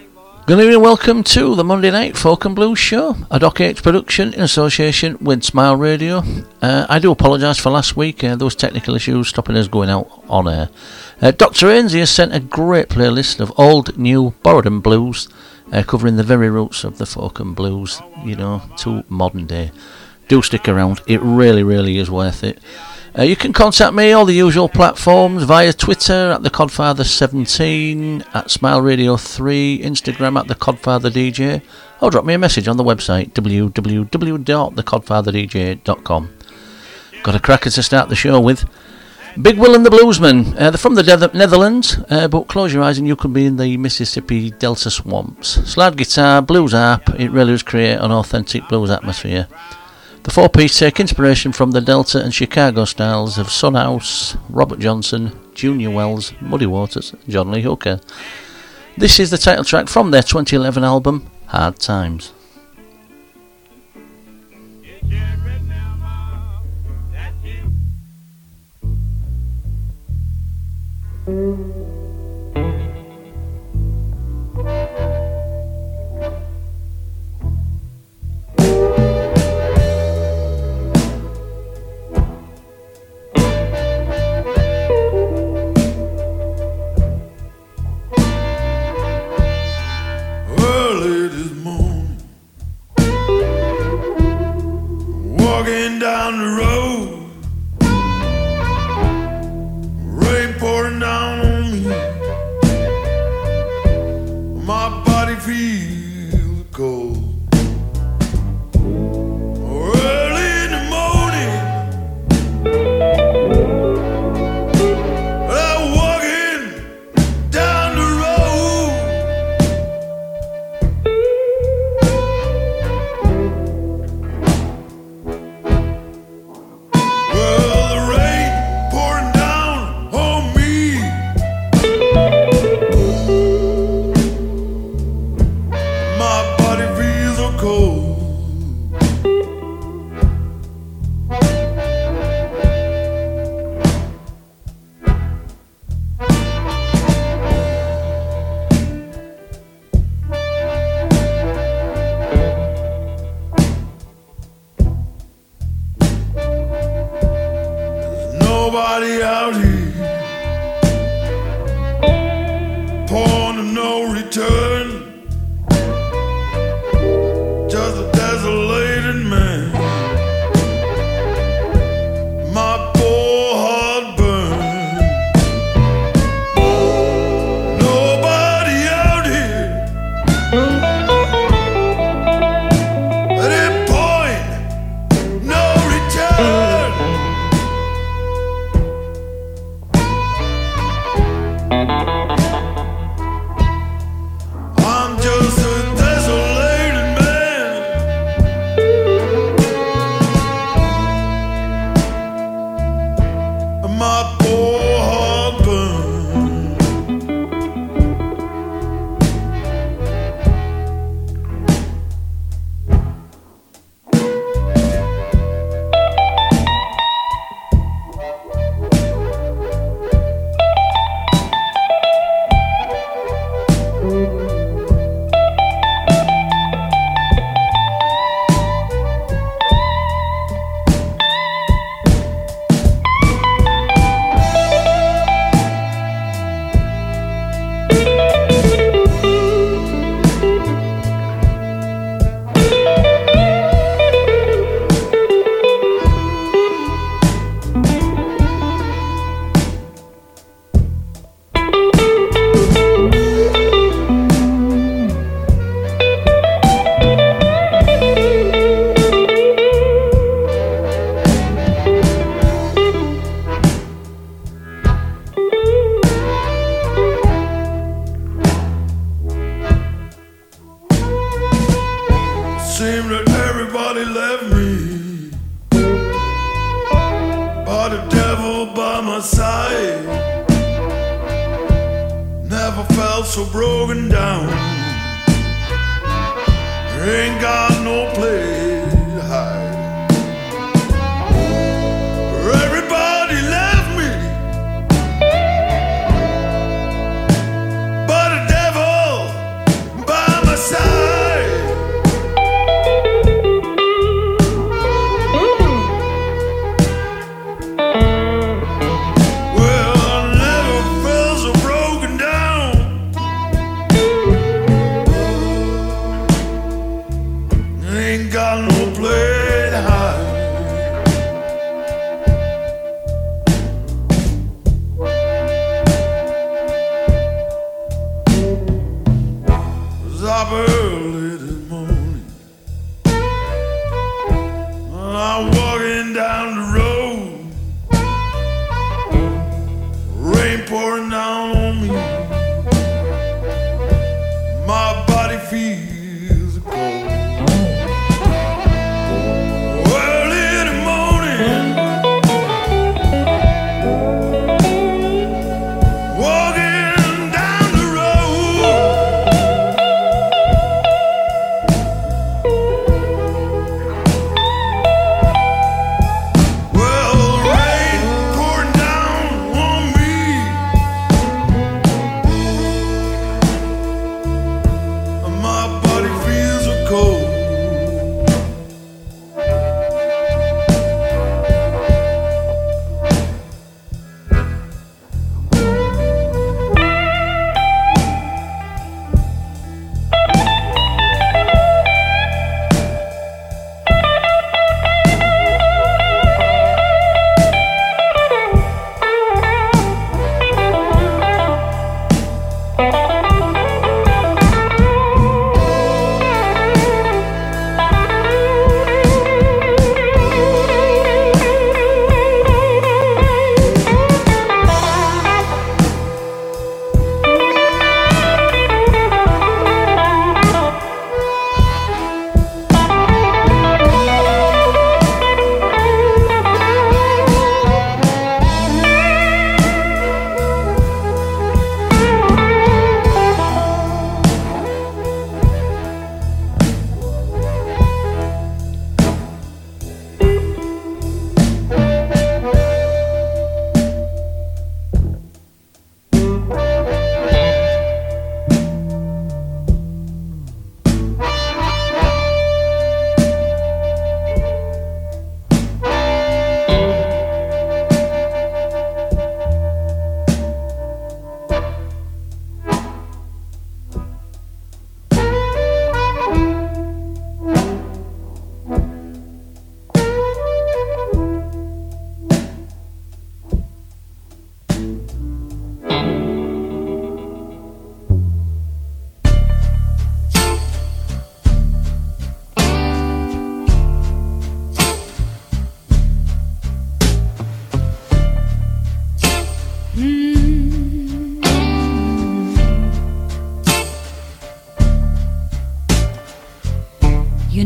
Good evening and welcome to the Monday Night Folk and Blues Show, a Doc H production in association with Smile Radio. I do apologise for last week, there was technical issues stopping us going out on air. Dr. Ainsley has sent a great playlist of old, new, borrowed and blues, covering the very roots of the folk and blues, you know, to modern day. Do stick around, it really is worth it. You can contact me all the usual platforms via Twitter at TheCodfather17, at Smile Radio 3, Instagram at TheCodfatherDJ, or drop me a message on the website www.thecodfatherdj.com. Got a cracker to start the show with. Big Will and the Bluesmen. They're from the Netherlands, but close your eyes and you could be in the Mississippi Delta swamps. Slide guitar, blues harp, it really does create an authentic blues atmosphere. The four-piece take inspiration from the Delta and Chicago styles of Son House, Robert Johnson, Junior Wells, Muddy Waters, and John Lee Hooker. This is the title track from their 2011 album, Hard Times. Walking down the road, rain pouring down on me. My body feels cold. Early in the morning, I'm walking down the road. Well, the rain pouring down on me. My body feels so cold. There's nobody out here. Point of no return. Just a desolated man. My poor heart burns. Nobody out here. At any point, no return. I'm just a desolated man. My poor heart burns. Seemed that everybody left me, but the devil by my side. Never felt so broken down. Ain't got no place to hide. Everybody left me, but the devil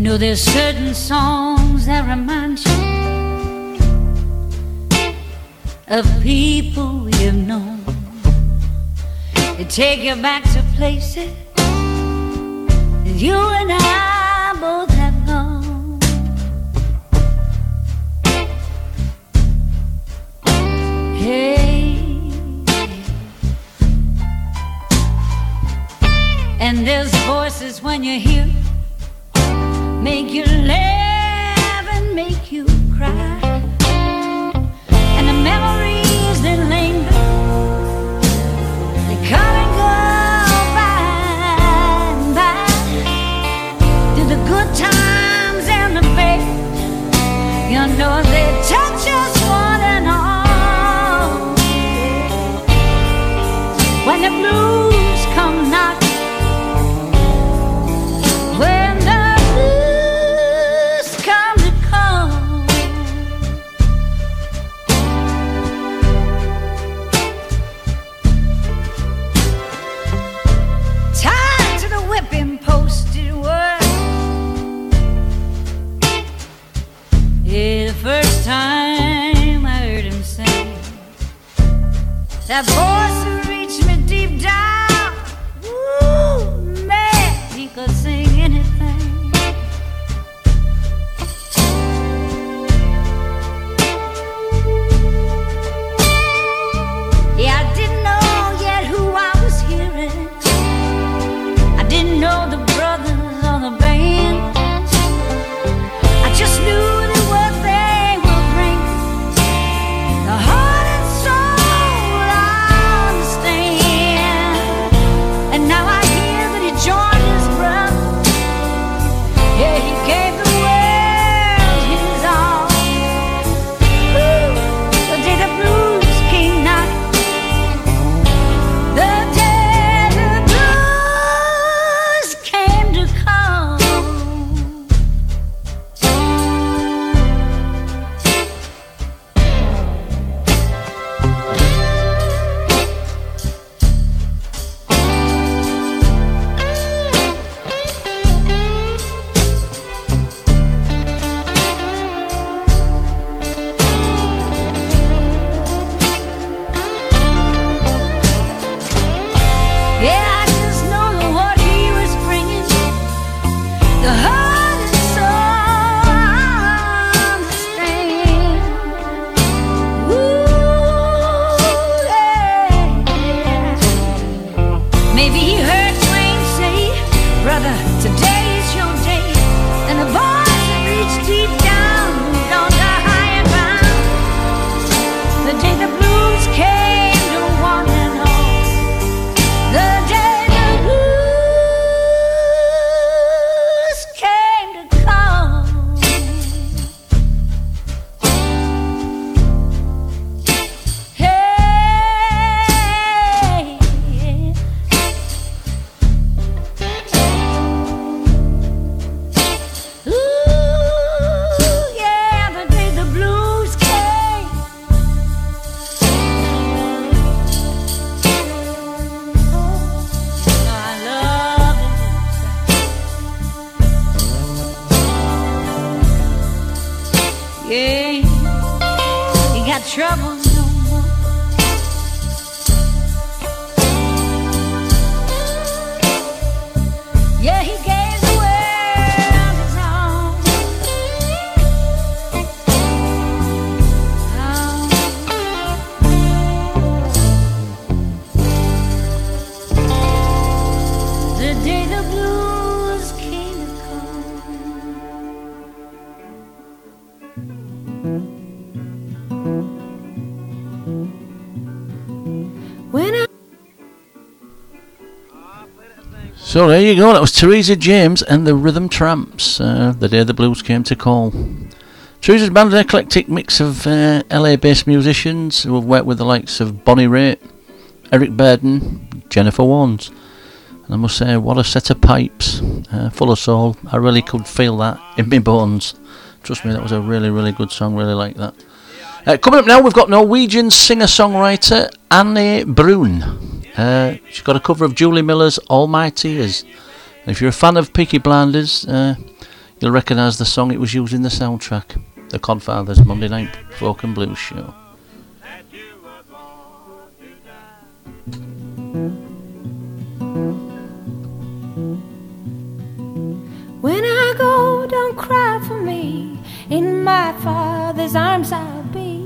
know there's certain songs that remind you of people you've known. They take you back to places that you and I both have gone. Hey, and there's voices when you hear make you laugh and make you cry, and the memories that linger, they come and go by and by. Through the good times and the bad, you know they touch us one and all. When the blues come knocking, when the blues come to call, tied to the whipping post it was. Yeah, the first time I heard him sing, that voice that reached me deep down. Ooh, man, he could sing anything. Yeah, I didn't know yet who I was hearing. I didn't know the brothers or the band. I just knew that what they would bring, the heart and soul I understand. And now I hear that he joined his brother. Yeah, he gave the world his all. Ooh, the day the blues came knocking, the day the blues came to call. Yeah, I just know that what he was bringing, the heart and soul I understand. Ooh, yeah. Maybe he heard Twain say, brother, today is your day. And the voice that reached deep down, don't die high and bound. The day the blues came to one and all. The day the blues came to call. Hey, ooh, yeah, the day the blues came. I love it. Yeah, he got troubles no more. Yeah, he gave the world his all. The day the blues came to call. When I So there you go, that was Teresa James and the Rhythm Tramps, the day the blues came to call. Teresa's band is an eclectic mix of LA-based musicians who have worked with the likes of Bonnie Raitt, Eric Burden, Jennifer Warnes. And I must say, what a set of pipes, full of soul. I really could feel that in my bones. Trust me, that was a really, really good song, really like that. Coming up now, we've got Norwegian singer-songwriter Anne Brun. She's got a cover of Julie Miller's All My Tears. And if you're a fan of Peaky Blinders, You'll recognise the song, it was used in the soundtrack. The Codfathers Monday Night Folk and Blues Show. When I go, don't cry for me. In my Father's arms I'll be.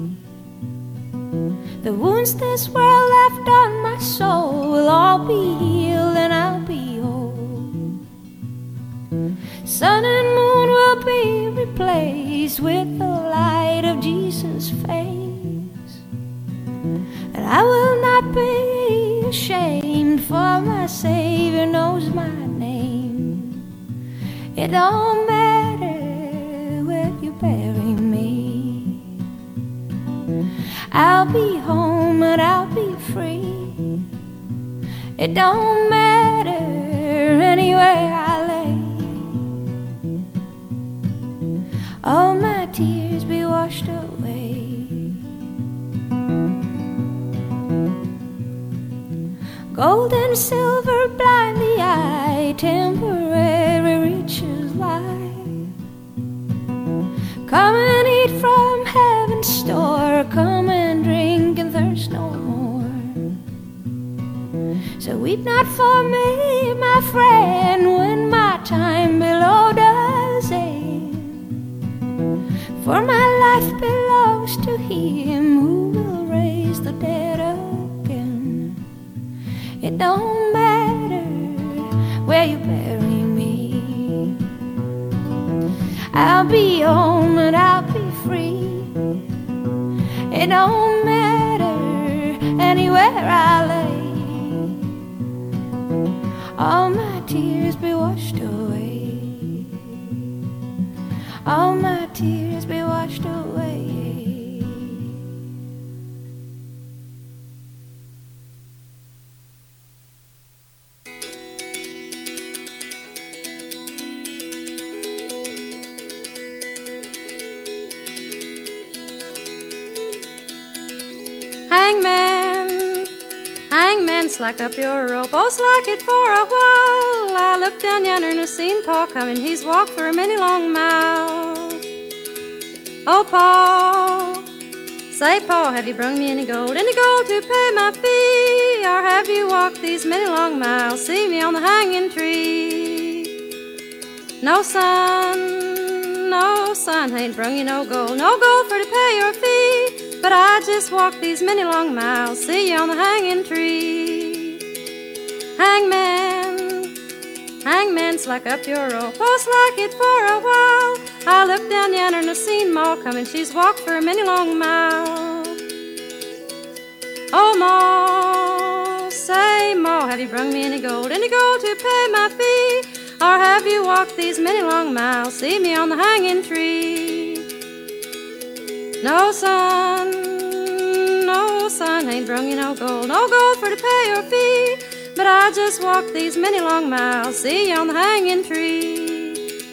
The wounds this world left on my soul will all be healed and I'll be whole. Sun and moon will be replaced with the light of Jesus' face. And I will not be ashamed, for my Savior knows my name. It don't matter where you bury me. I'll be home and I'll be free. It don't matter anywhere I lay. All my tears be washed away. Gold and silver blind the eye, temporary riches lie. Come and eat from heaven's store, come and drink and thirst no more. So weep not for me, my friend, when my time below does end. For my life belongs to Him who will raise the dead again. It don't matter where you bury me. I'll be home and I'll be free. It don't matter anywhere I lay. All my tears be washed away. All my tears be washed away. Hangman, hangman, slack up your rope, oh, slack it for a while. I looked down yonder and I seen Paul coming, he's walked for a many long mile. Oh, Paul, say, Paul, have you brung me any gold to pay my fee? Or have you walked these many long miles, see me on the hanging tree? No, son, ain't brung you no gold for to pay your fee. But I just walked these many long miles, see you on the hanging tree. Hangman, hangman, slack up your rope, oh, slack it for a while. I looked down yonder and I seen Ma coming, she's walked for a many long mile. Oh, Ma, say, Ma, have you brung me any gold to pay my fee? Or have you walked these many long miles, see me on the hanging tree? No, son, ain't brung you no gold for to pay your fee. But I just walked these many long miles, see you on the hanging tree.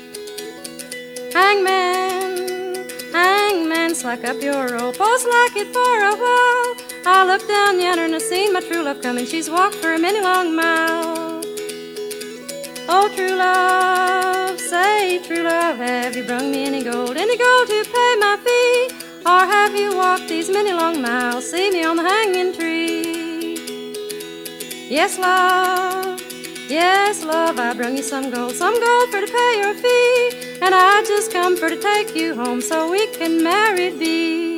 Hangman, hangman, slack up your rope, oh, slack it for a while. I looked down yonder and I seen my true love coming, she's walked for a many long mile. Oh, true love, say, true love, have you brung me any gold to pay my fee? Or have you walked these many long miles, see me on the hanging tree? Yes, love, I brung you some gold for to pay your fee. And I just come for to take you home so we can married be.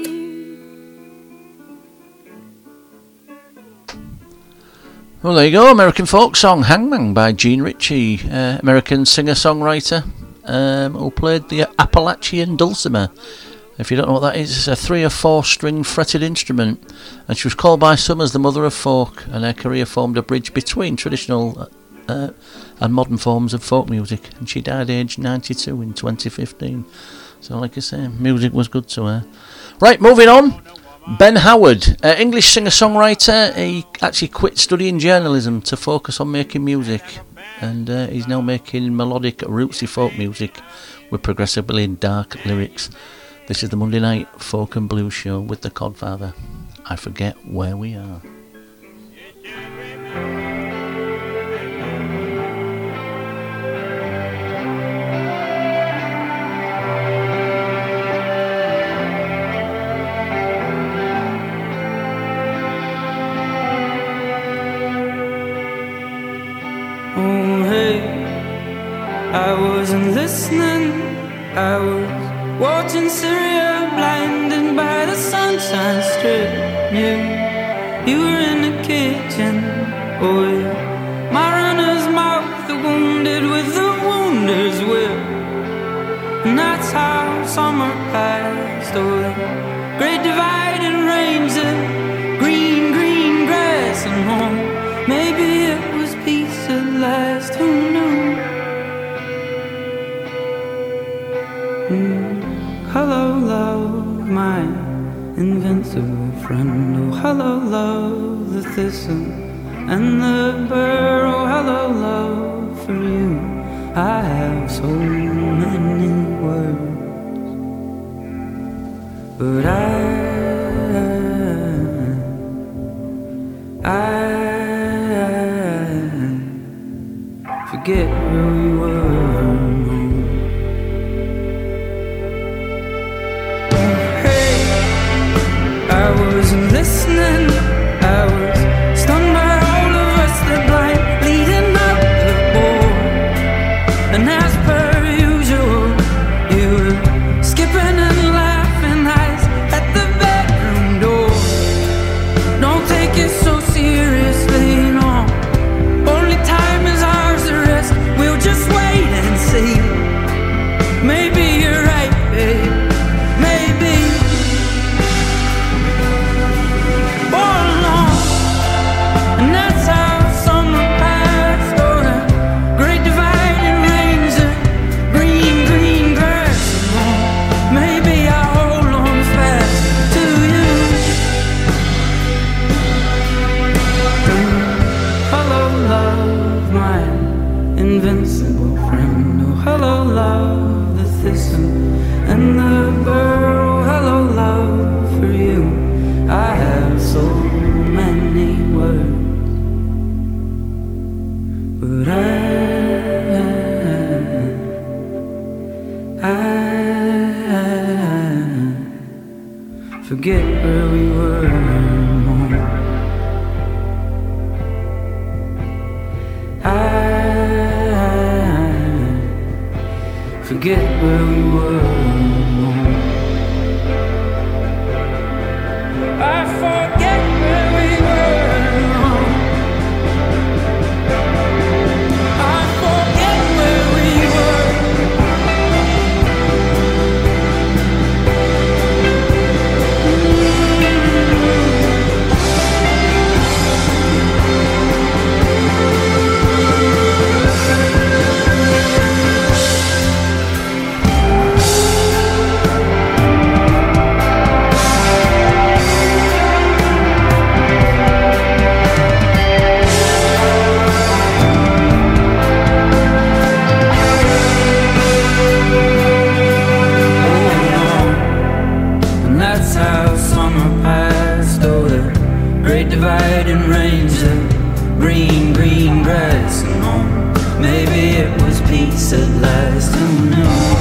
Well, there you go, American folk song Hangman by Gene Ritchie, American singer-songwriter who played the Appalachian dulcimer. If you don't know what that is, it's a 3 or 4 string fretted instrument, and she was called by some as the mother of folk, and her career formed a bridge between traditional and modern forms of folk music, and she died aged 92 in 2015. So like I say, music was good to her. Right, moving on. Ben Howard, English singer-songwriter. He actually quit studying journalism to focus on making music, and he's now making melodic, rootsy folk music with progressively dark lyrics. This is the Monday Night Folk and Blues Show with the Codfather. I forget where we are. I wasn't listening, I was watching Syria, blinded by the sunshine strip. You were in the kitchen, oh yeah. My runner's mouth, the wounded with the wounder's whip. And that's how summer passed, oh yeah. Great dividing range of green, green grass and home. Maybe it was peace at last, who knew? Hello, love, my invincible friend. Oh, hello, love, the thistle and the burr. Oh, hello, love, for you I have so many words, but I forget where we were. I wasn't listening, I was stunned by all of us, the blind leading up the board. And as per usual, you were skipping and laughing eyes at the bedroom door. Don't take it so seriously, no. Only time is ours to rest, we'll just wait and see. Maybe you're right, babe, maybe. Invincible friend, oh hello love, the thistle and the burr. Oh hello love, for you I have so many words, but I forget where we were. Forget where we were. I forget where we were. I forget where we were. Dividing range of green, green grass and home. Maybe it was peace at last, who knew?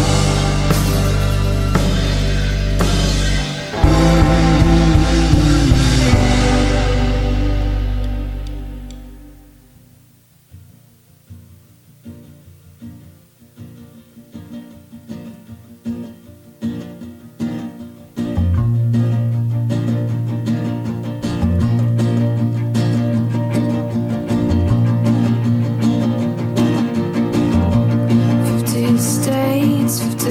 States,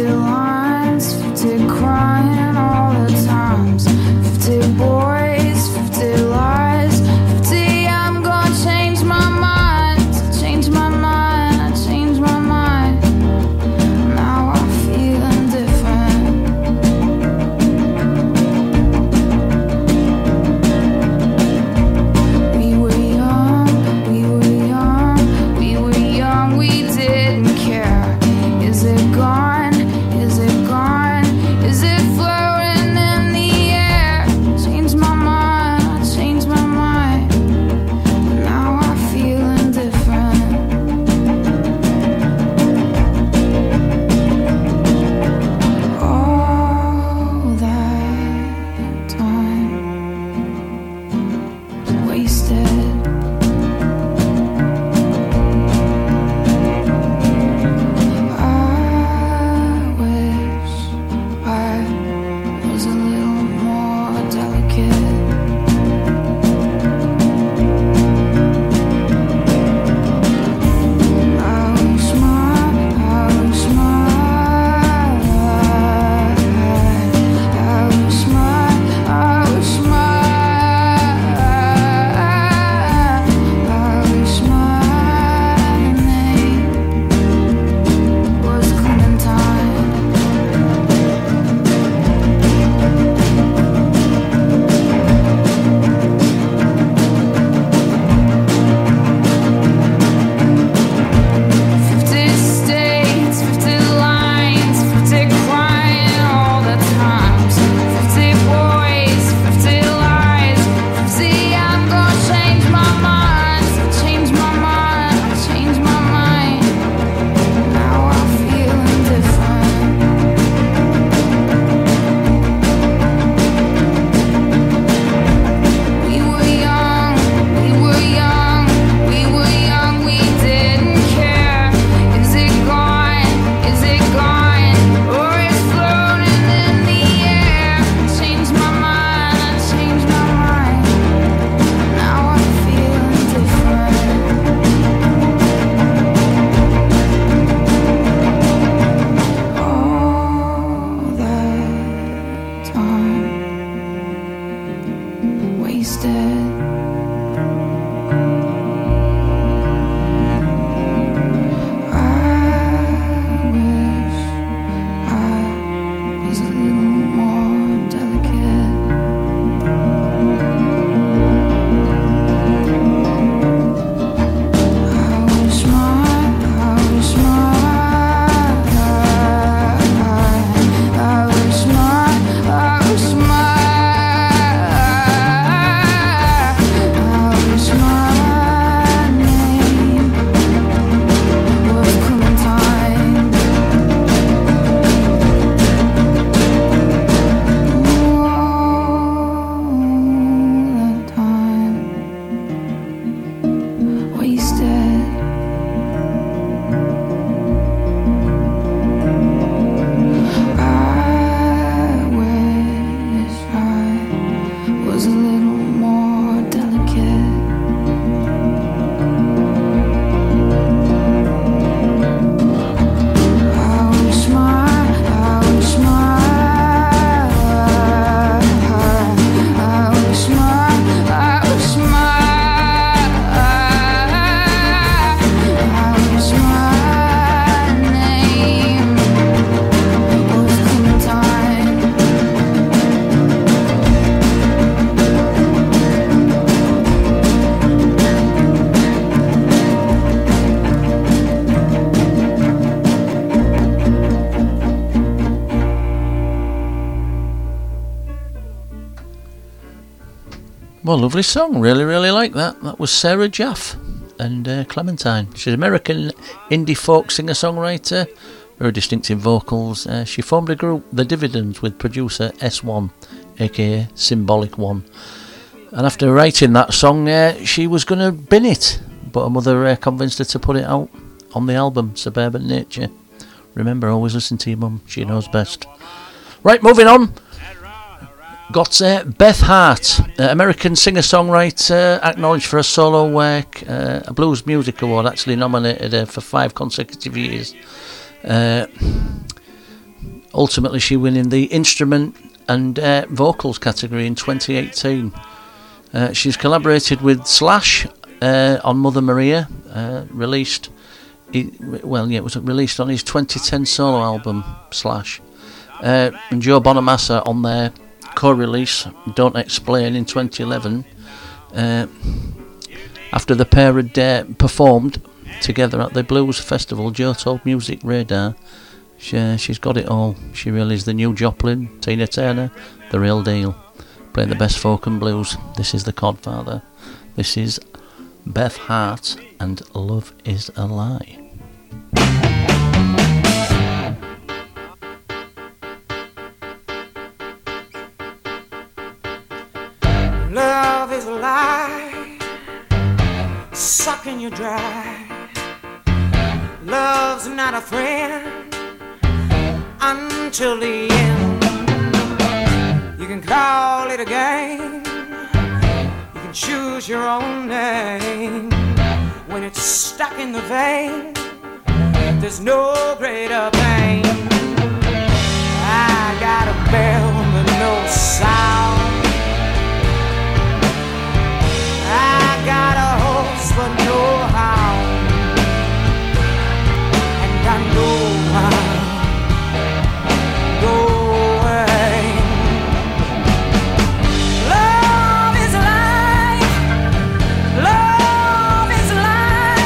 Well, lovely song. Really, really like that. That was Sarah Jaffe and Clementine. She's an American indie folk singer-songwriter. Very distinctive vocals. She formed a group, The Dividends, with producer S1, aka Symbolic One. And after writing that song, she was going to bin it, but her mother convinced her to put it out on the album Suburban Nature. Remember, always listen to your mum. She knows best. Right, moving on. Got Beth Hart, American singer-songwriter, acknowledged for her solo work, a Blues Music Award, actually nominated her for 5 consecutive years. Ultimately, she won in the instrument and vocals category in 2018. She's collaborated with Slash on Mother Maria, released. It was released on his 2010 solo album Slash, and Joe Bonamassa on their co-release Don't Explain in 2011. After the pair had performed together at the Blues Festival, Joe told Music Radar she's got it all. She really is the new Joplin, Tina Turner, the real deal, playing the best folk and blues. This is the Codfather. This is Beth Hart and Love Is a Lie. Love is a lie, sucking you dry. Love's not a friend until the end. You can call it a game, you can choose your own name. When it's stuck in the vein, there's no greater pain. I got a bell but no sound, I got a horse but no hound, and I know I'm going. Love is a lie, love is a lie,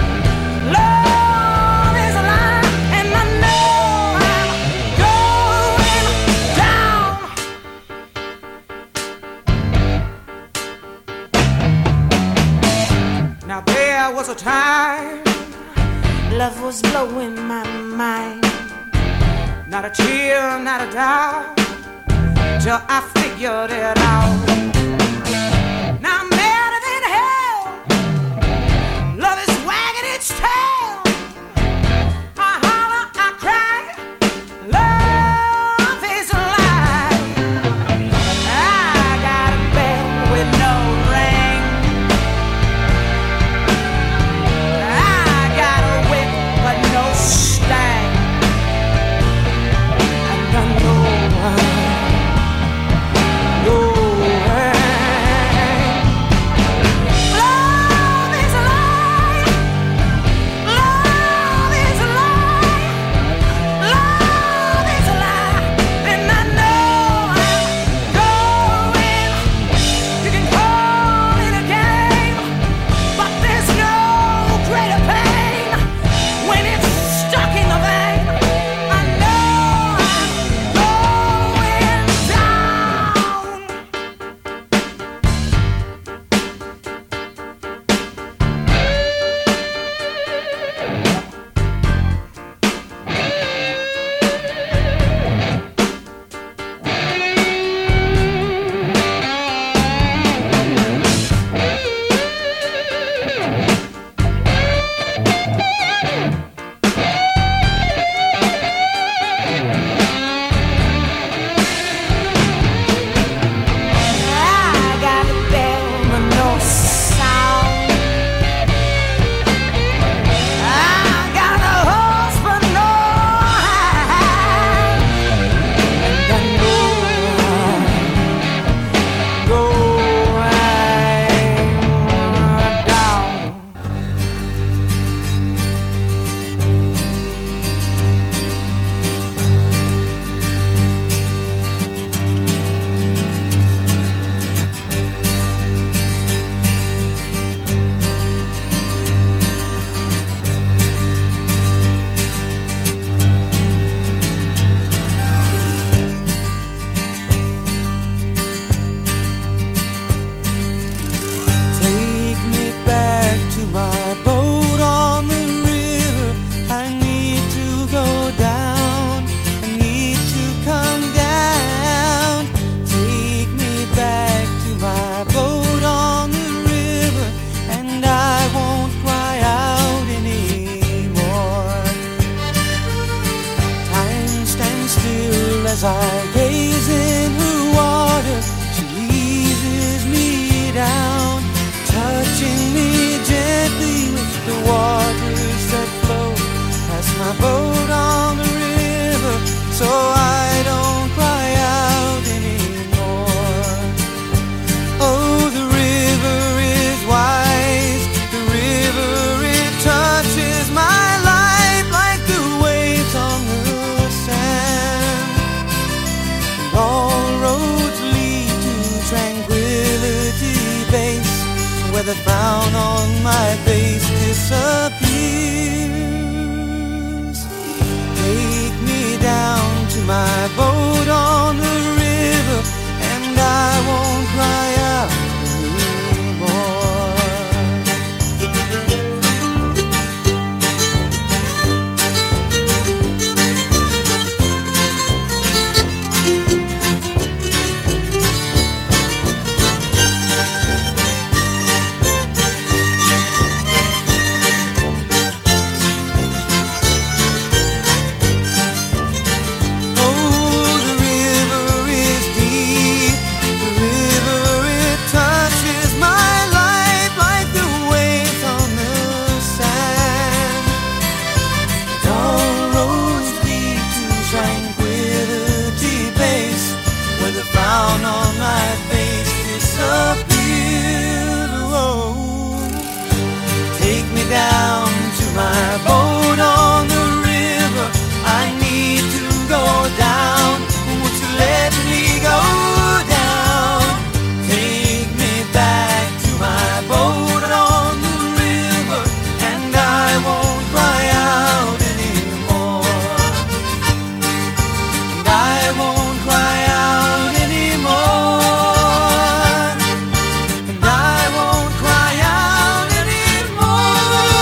love is a lie, and I know I'm going down. Now there was a time love was blowing my mind. Not a tear, not a doubt, till I figured it out. Now I'm better than hell, love is wagging its tail. I holler, I cry, love is a lie. I got a bell with no ring, I got a whip but no stang, and I know I'm going. where the frown on my face disappears. Take me down to my boat on the river, and I won't cry out anymore. Down to my boat on the river, I need to go down. Won't you let me go down? Take me back to my boat on the river, and I won't cry out anymore. And I won't cry out anymore. And I won't cry out anymore.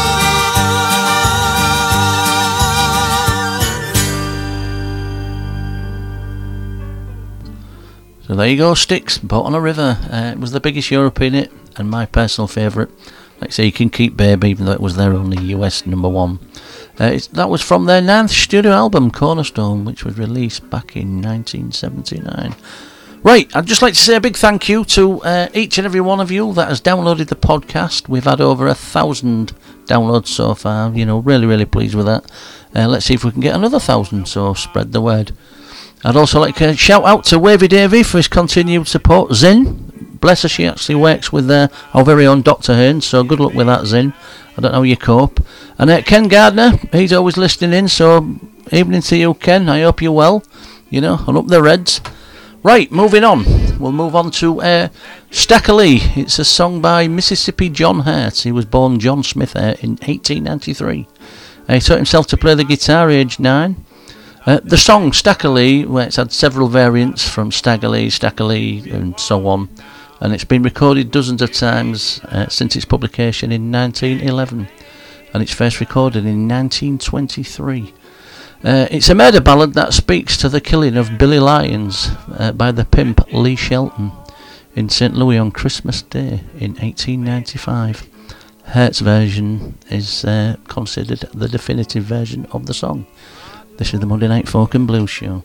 So there you go, Styx, Boat on a River. It was the biggest European hit and my personal favourite. Like I say, you can keep Baby, even though it was their only US number one. That was from their 9th studio album, Cornerstone, which was released back in 1979. Right, I'd just like to say a big thank you to each and every one of you that has downloaded the podcast. We've had over 1,000 downloads so far, you know, really, really pleased with that. Let's see if we can get another 1,000, so spread the word. I'd also like to shout out to Wavy Davy for his continued support. Zin, bless her, she actually works with our very own Dr. Hearn, so good luck with that, Zin. I don't know how you cope. And Ken Gardner, he's always listening in, so evening to you, Ken. I hope you're well, you know, and up the Reds. Right, moving on. We'll move on to Stacker Lee. It's a song by Mississippi John Hurt. He was born John Smith Hurt in 1893. He taught himself to play the guitar aged 9. The song Stacker Lee, well, it's had several variants from Stagger Lee, Stacker Lee, and so on, and it's been recorded dozens of times since its publication in 1911, and it's first recorded in 1923. It's a murder ballad that speaks to the killing of Billy Lyons by the pimp Lee Shelton in St. Louis on Christmas Day in 1895. Hurt's version is considered the definitive version of the song. This is the Monday Night Folk and Blues Show.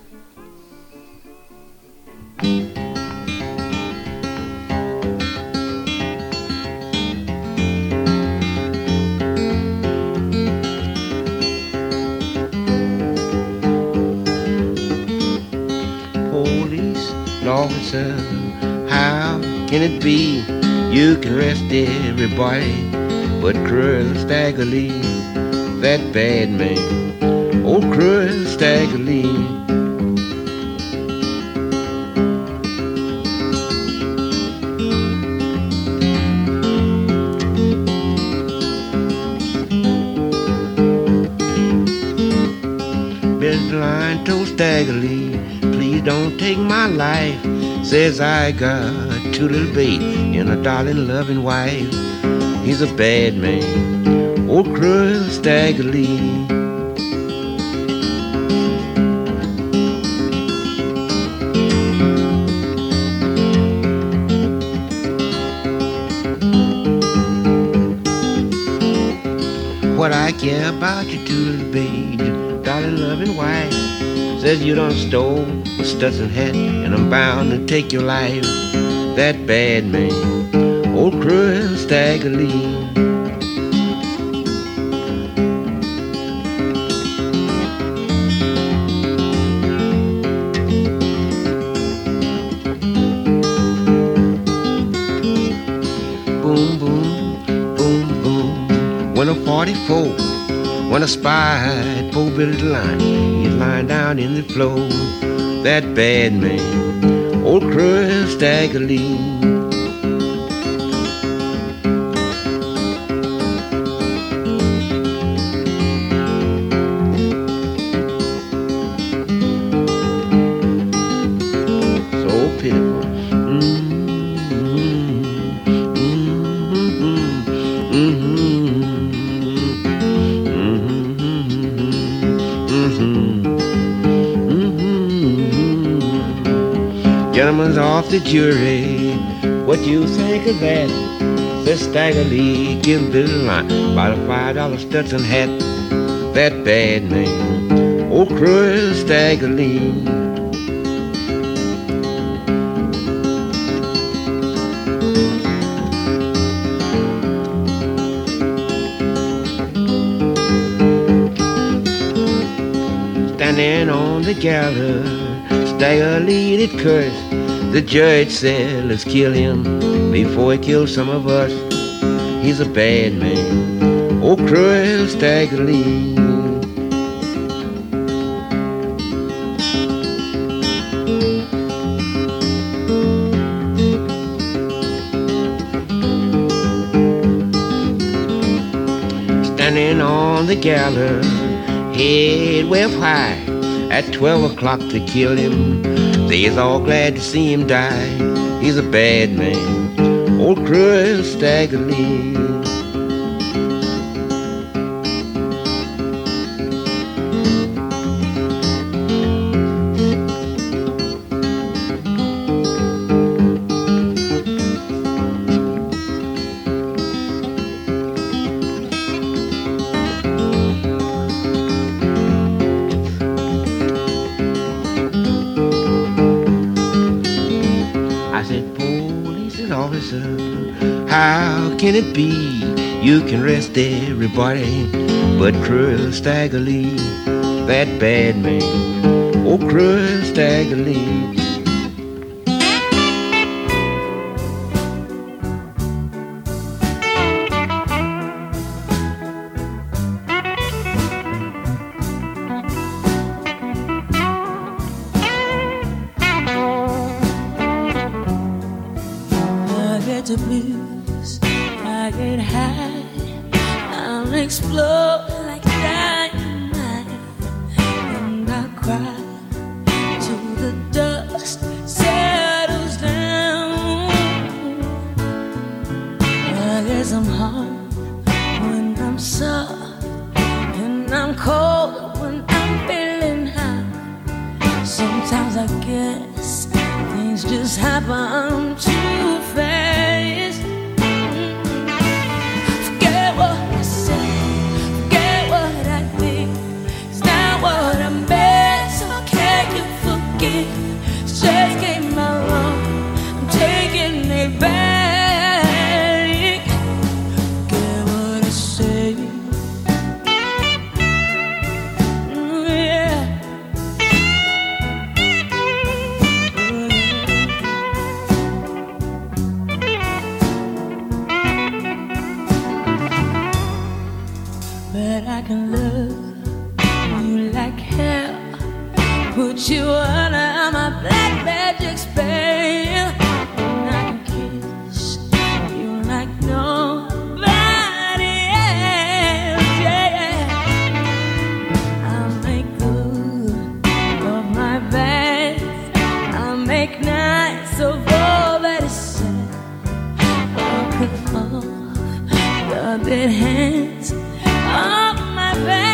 Police officer, how can it be you can arrest everybody but cruel Stagger Lee, that bad man? Oh, cruel Stagger Lee. Billy Line told Stagger Lee, please don't take my life. Says I got 2 little babies and a darling loving wife. He's a bad man, oh, cruel Stagger Lee. What I care about your 2 little babies, darling loving wife. Says you done stole a Stetson hat and I'm bound to take your life. That bad man, old cruel Stagger Lee. Boom, boom, boom, boom. When a 44, when I spied poor Billy Line, he's lying down in the floor. That bad man, old cruel Stagger Lee. summons off the jury. What you think of that? Says Stagger Lee, give him the line. Buy a $5 Stetson hat. That bad man, old cruel Stagger Lee. Standing on the gallows, Stagger Lee did curse. The judge said, let's kill him before he kills some of us. He's a bad man, old cruel Stagger Lee. Standing on the gallows, head way up high, at 12 o'clock to kill him. They's all glad to see him die. He's a bad man, old cruel Stagger Lee. How can it be you can arrest everybody but cruel Stagger Lee, that bad man, oh cruel Stagger Lee. The blues, I get high, I'll explode like dynamite, and I cry till the dust settles down. I guess I'm hard when I'm soft, and I'm cold when I'm feeling high. Sometimes I guess things just happen too fast. Just came along, I'm taking it back. Get what I say. Yeah. But I can love you like hell, put you under my black magic spell, and I can kiss you like nobody else. Yeah, I'll make good of my bad, I'll make nice of all that is said. I'll cut off your dead hands off my back.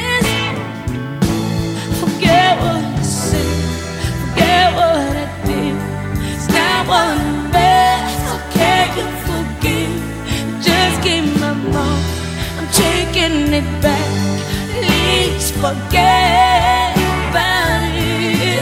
Taking it back, please forget about it.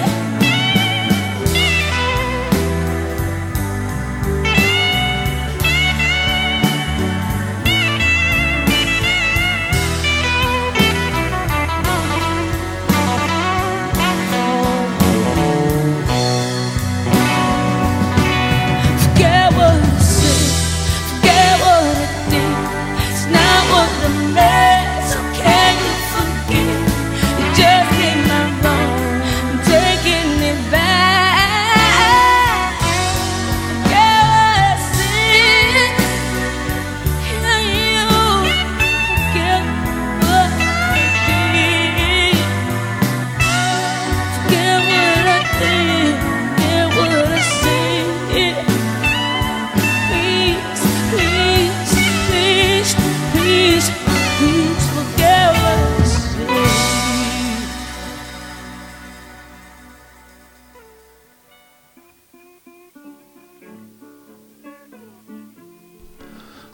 Forget what I said, forget what I did. It's not what I meant, so can you forgive? You just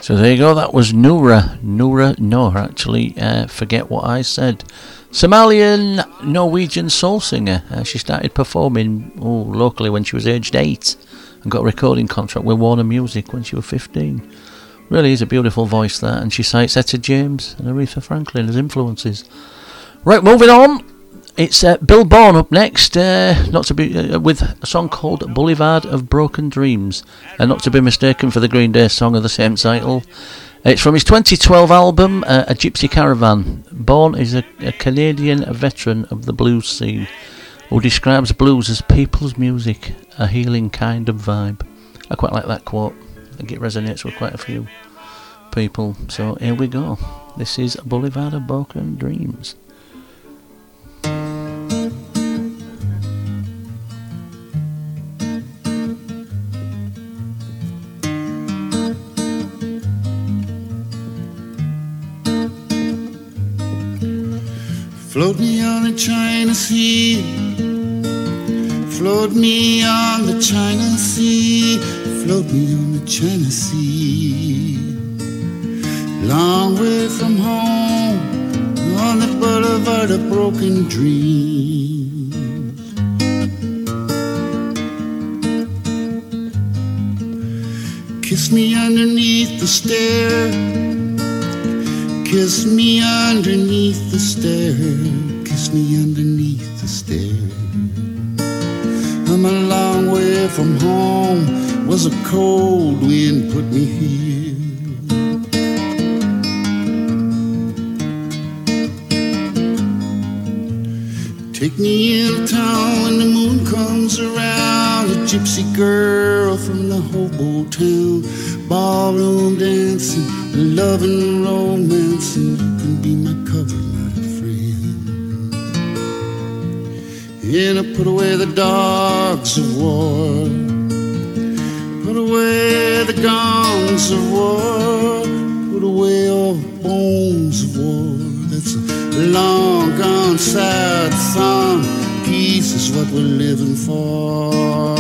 So there you go, that was Noora Noor, actually, Forget What I Said. Somalian Norwegian soul singer. She started performing locally when she was aged 8 and got a recording contract with Warner Music when she was 15. Really is a beautiful voice, that, and she cites Etta James and Aretha Franklin as influences. Right, moving on. It's Bill Bourne up next, not to be with a song called Boulevard of Broken Dreams, and not to be mistaken for the Green Day song of the same title. It's from his 2012 album, A Gypsy Caravan. Bourne is a Canadian veteran of the blues scene who describes blues as people's music, a healing kind of vibe. I quite like that quote. I think it resonates with quite a few people. So here we go. This is Boulevard of Broken Dreams. Float me on the China Sea, float me on the China Sea, float me on the China Sea. Long way from home, on the boulevard of broken dreams. Kiss me underneath the stair, kiss me underneath the stair, kiss me underneath the stair. I'm a long way from home, was a cold wind put me here. Take me into town when the moon comes around, a gypsy girl from the hobo town, ballroom dancing, love and romance, and you can be my cover, my friend. And I put away the dogs of war, put away the guns of war, put away all the bones of war. That's a long gone sad song. Peace is what we're living for.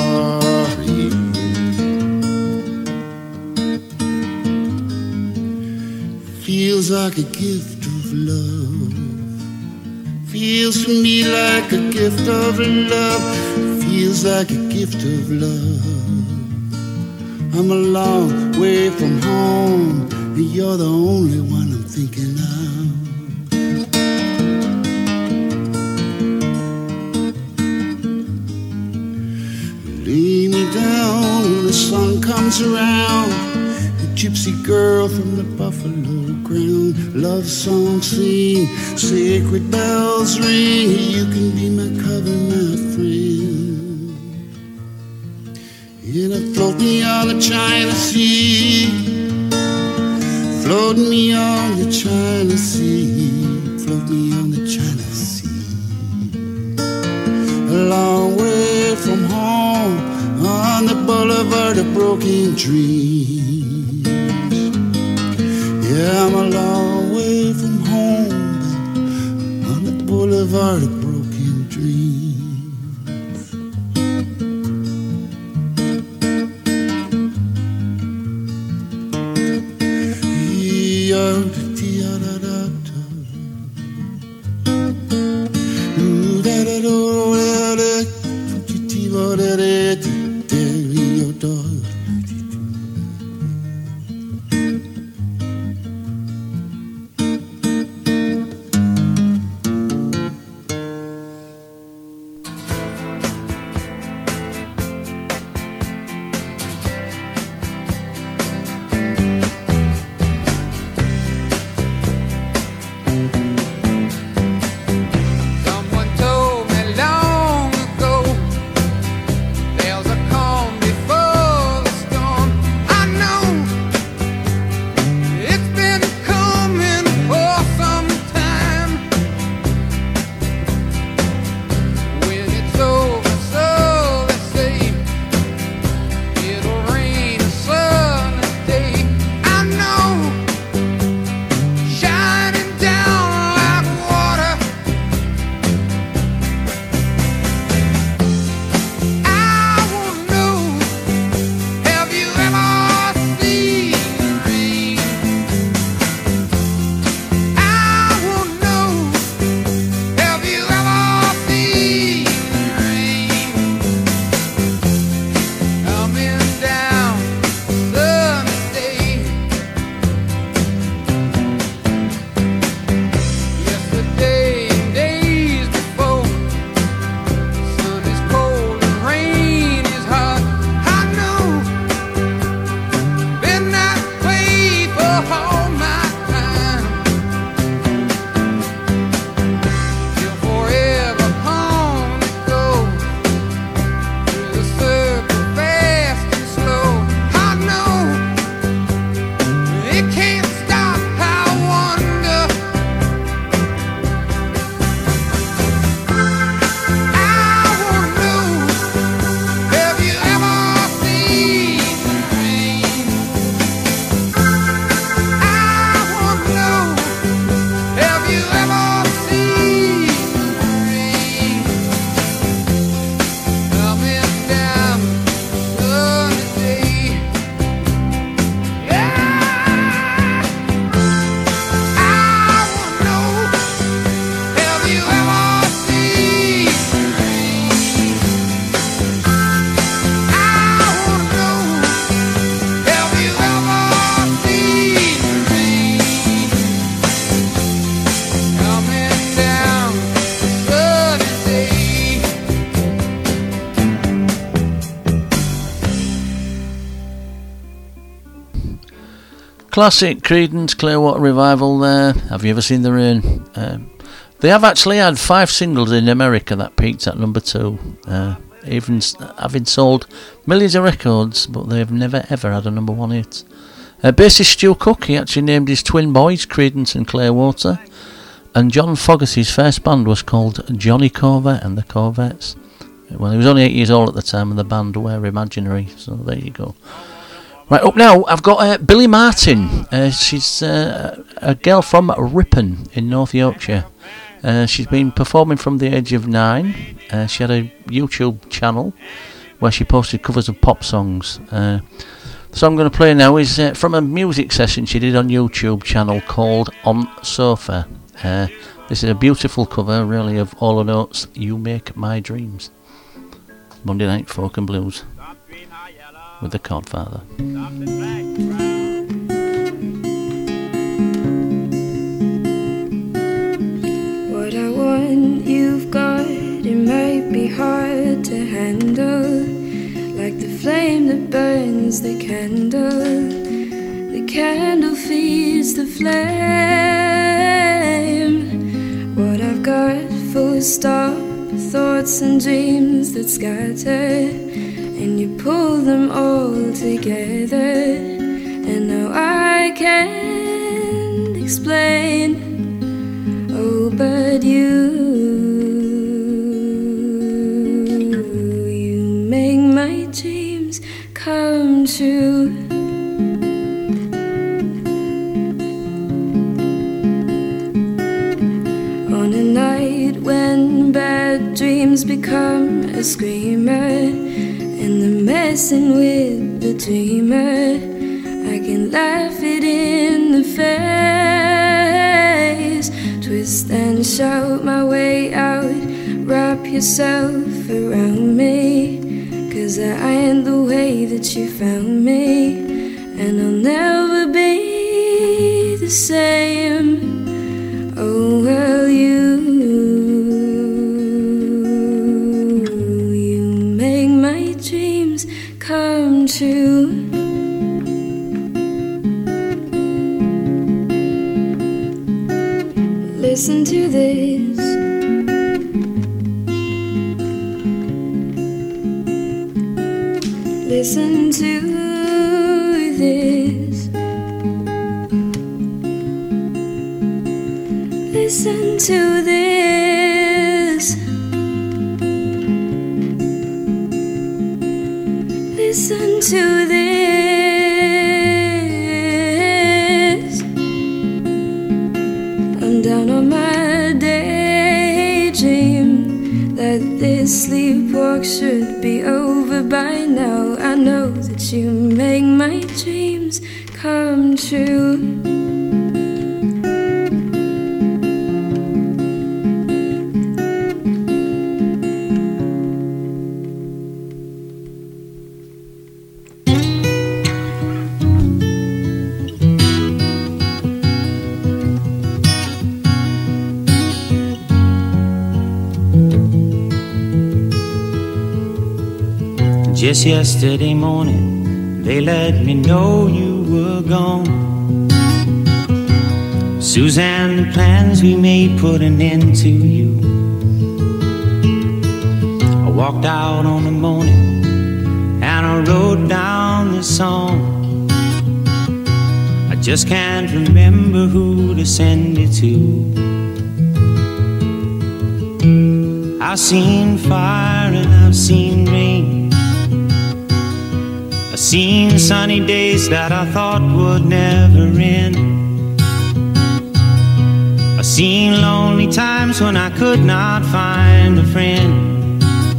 Feels like a gift of love. Feels to me like a gift of love. Feels like a gift of love. I'm a long way from home, and you're the only one I'm thinking of. Lay me down when the sun comes around, a gypsy girl from the buffalo ground. Love songs sing, sacred bells ring. You can be my cover, my friend. And float me on the China Sea, float me on the China Sea, float me on the China Sea. A long way from home, on the boulevard of broken dreams. Yeah, I'm a long way from home, on the boulevard of broken dreams. Classic Creedence Clearwater Revival there. Have you ever seen the rain? They have actually had 5 singles in America that peaked at number 2. Even having sold millions of records, but they have never ever had a number 1 hit. Bassist Stu Cook, he actually named his twin boys Creedence and Clearwater. And John Fogerty's first band was called Johnny Corvette and the Corvettes. Well, he was only 8 years old at the time and the band were imaginary, so there you go. Right, up now, I've got Billy Martin. She's a girl from Ripon in North Yorkshire. She's been performing from the age of 9. She had a YouTube channel where she posted covers of pop songs. The song I'm going to play now is from a music session she did on YouTube channel called On Sofa. This is a beautiful cover, really, of All the Notes, You Make My Dreams. Monday Night Folk and Blues with the Codfather. What I want you've got, it might be hard to handle. Like the flame that burns the candle feeds the flame. What I've got, full stop, thoughts and dreams that scatter, and you pull them all together, and now I can't explain. Oh, but you make my dreams come true. On a night when bad dreams become a screamer, and the messing with the dreamer, I can laugh it in the face, twist and shout my way out, wrap yourself around me, 'cause I ain't the way that you found me, and I'll never be the same. Oh, well, you make my dreams come true. Listen to this. Listen to this. Listen to this. Listen to this. I'm down on my daydream that this sleepwalk should be over by now. I know that you make my dreams come true. Just yesterday morning, they let me know you were gone. Suzanne, the plans we made put an end to you. I walked out on the morning and I wrote down this song. I just can't remember who to send it to. I've seen fire and I've seen rain. I've seen sunny days that I thought would never end. I've seen lonely times when I could not find a friend.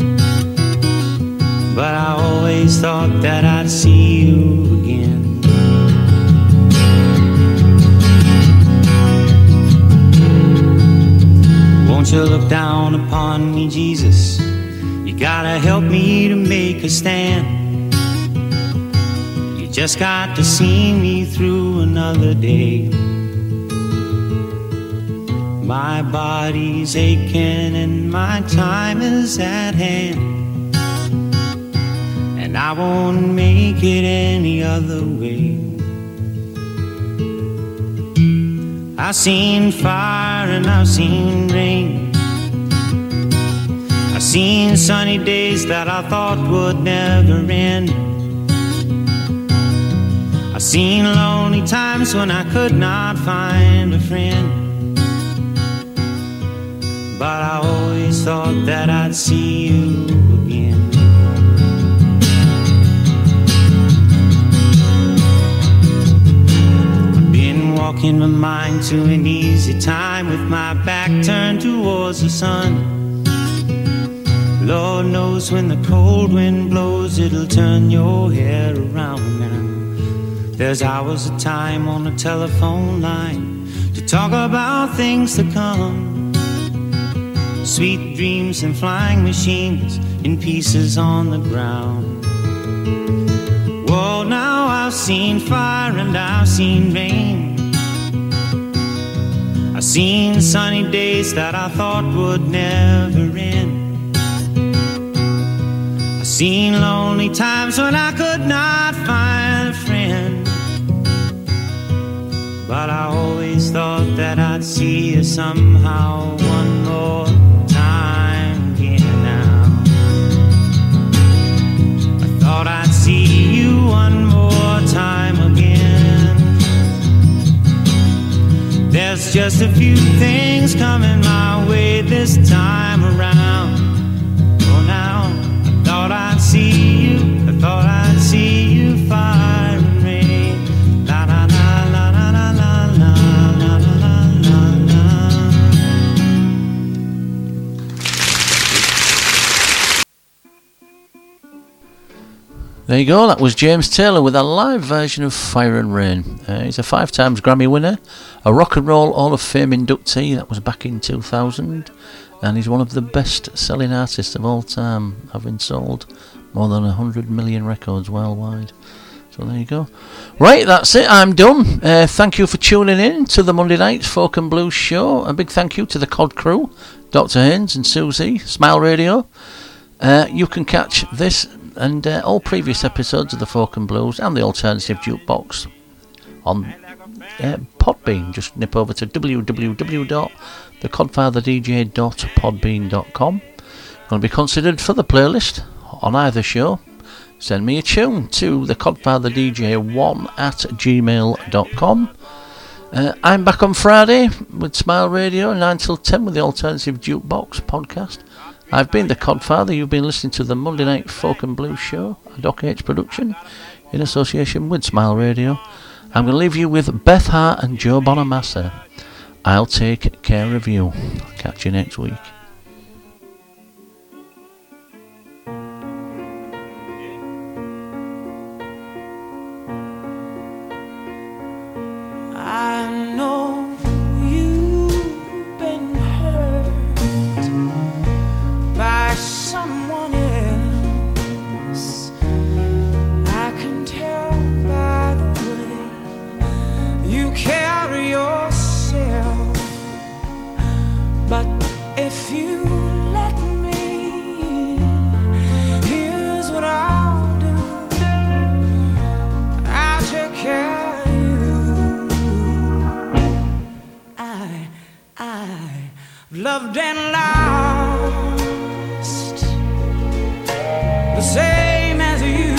But I always thought that I'd see you again. Won't you look down upon me, Jesus? You gotta help me to make a stand. Just got to see me through another day. My body's aching and my time is at hand, and I won't make it any other way. I've seen fire and I've seen rain. I've seen sunny days that I thought would never end. I've seen lonely times when I could not find a friend. But I always thought that I'd see you again. I've been walking my mind to an easy time with my back turned towards the sun. Lord knows when the cold wind blows, it'll turn your hair around now. There's hours of time on the telephone line to talk about things to come. Sweet dreams and flying machines in pieces on the ground. Well, now I've seen fire and I've seen rain. I've seen sunny days that I thought would never end. I've seen lonely times when I could not find a friend. But I always thought that I'd see you somehow one more time again now. I thought I'd see you one more time again. There's just a few things coming my way this time around. Oh, now I thought I'd see you, I thought I'd see you fire and rain. La la la la la la la la la la la la. There you go, that was James Taylor with a live version of Fire and Rain. He's a 5 times Grammy winner, a Rock and Roll Hall of Fame inductee, that was back in 2000, and he's one of the best selling artists of all time, having sold more than 100 million records worldwide. So there you go. Right, that's it, I'm done. Thank you for tuning in to the Monday Night Folk and Blues show. A big thank you to the Cod crew, Dr. Haynes and Susie, Smile Radio. You can catch this and all previous episodes of the Folk and Blues and the Alternative Jukebox on Podbean. Just nip over to www.thecodfatherdj.podbean.com. You're going to be considered for the playlist on either show. Send me a tune to thecodfatherdj1@gmail.com. I'm back on Friday with Smile Radio 9 till 10 with the Alternative Jukebox podcast. I've been the Codfather. You've been listening to the Monday Night Folk and Blues show, a Doc H production in association with Smile Radio. I'm going to leave you with Beth Hart and Joe Bonamassa. I'll take care of you. Catch you next week. I know you've been hurt by someone else. I can tell by the way you carry yourself. But if you let me, here's what I'll do. I'll take care. Loved and lost, the same as you.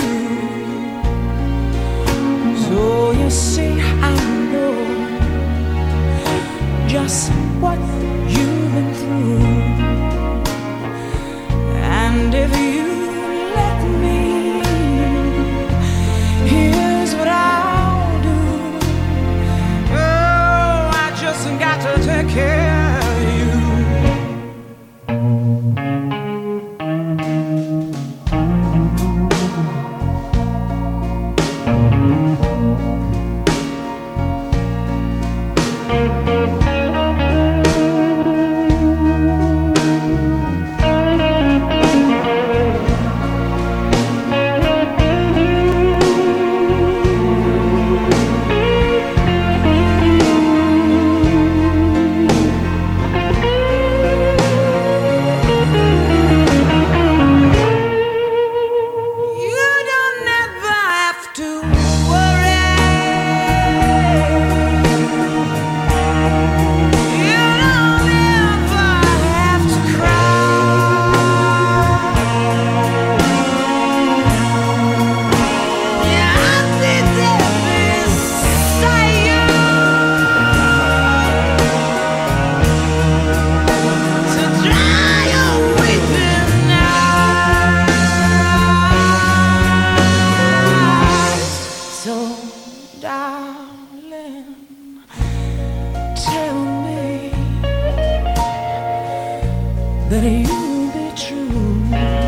So you see, I know just what you've been through. And if you let me, here's what I'll do. Oh, I just got to take care. darling, tell me that you'll be true.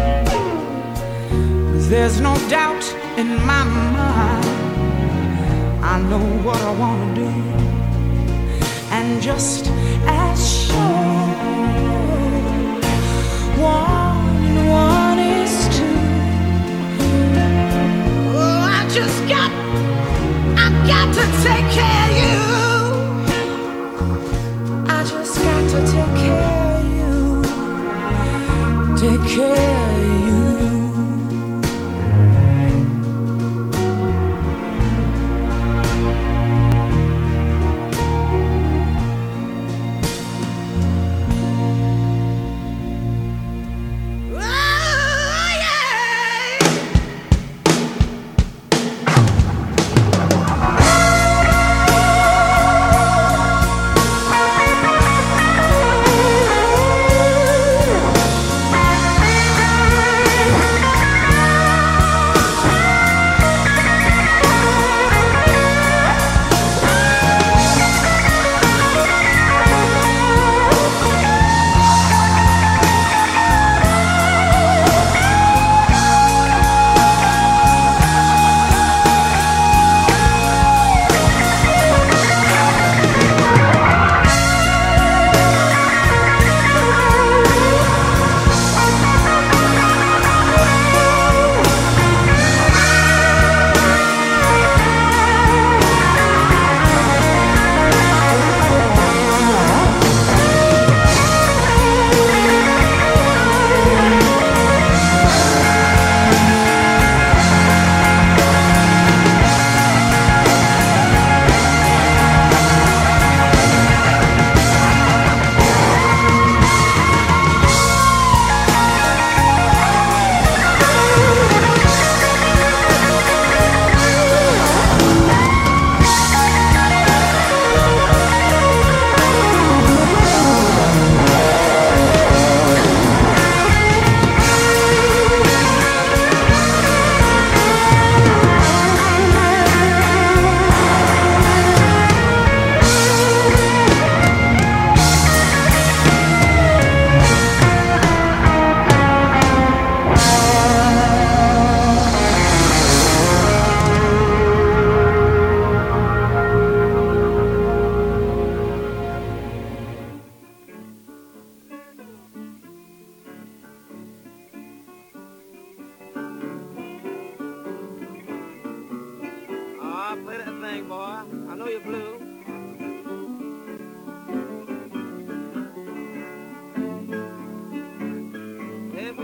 'Cause there's no doubt in my mind, I know what I wanna do. And just as sure, one and one is two. Oh, I've got to take care of you. I just got to take care of you. Take care of you. Play that thing, boy. I know you're blue.